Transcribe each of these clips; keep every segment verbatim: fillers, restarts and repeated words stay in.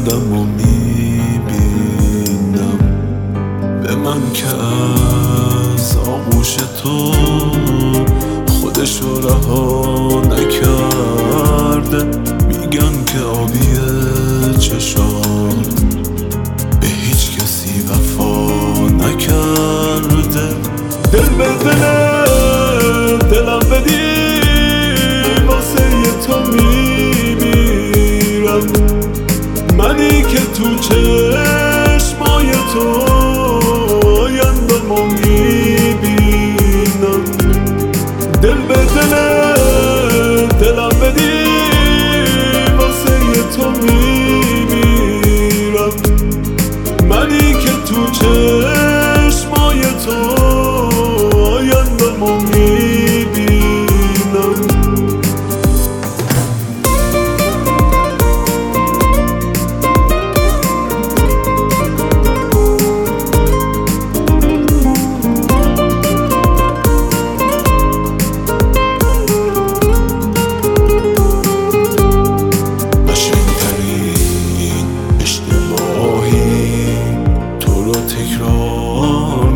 آیندم و میبینم به من که از آغوش تو خودشو رها نکرده. میگن که آبی چشات به هیچ کسی وفا نکرده. دل به دل دلم بدی واسه تو میمیرم، منی که تو چشمای تو آیندم و میبینم. دل به دل دلم بدی واسه تو میمیرم، منی که تو چشمای تو آیندم و میبینم. تکرار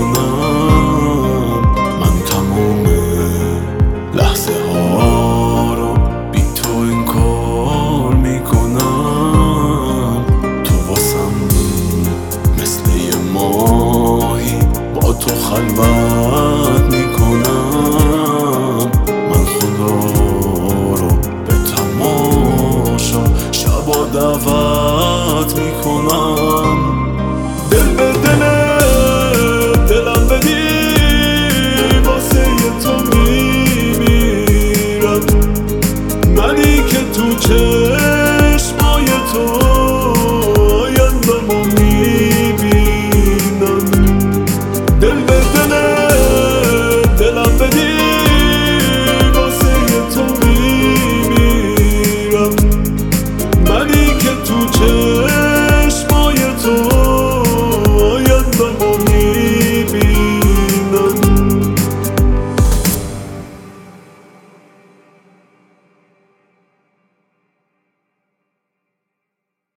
میکنم من تمام لحظه ها رو بی تو انکار میکنم. تو واسم مثل یه ماهی با تو خلوت میکنم. من خدا رو به تماشا شبا دعوت میکنم. دل به دل دلم بدی واسه تو میمیرم، منی که تو چشمای تو آیندم و میبینم. دل به دل دلم بدی واسه تو میمیرم، منی که تو چشمای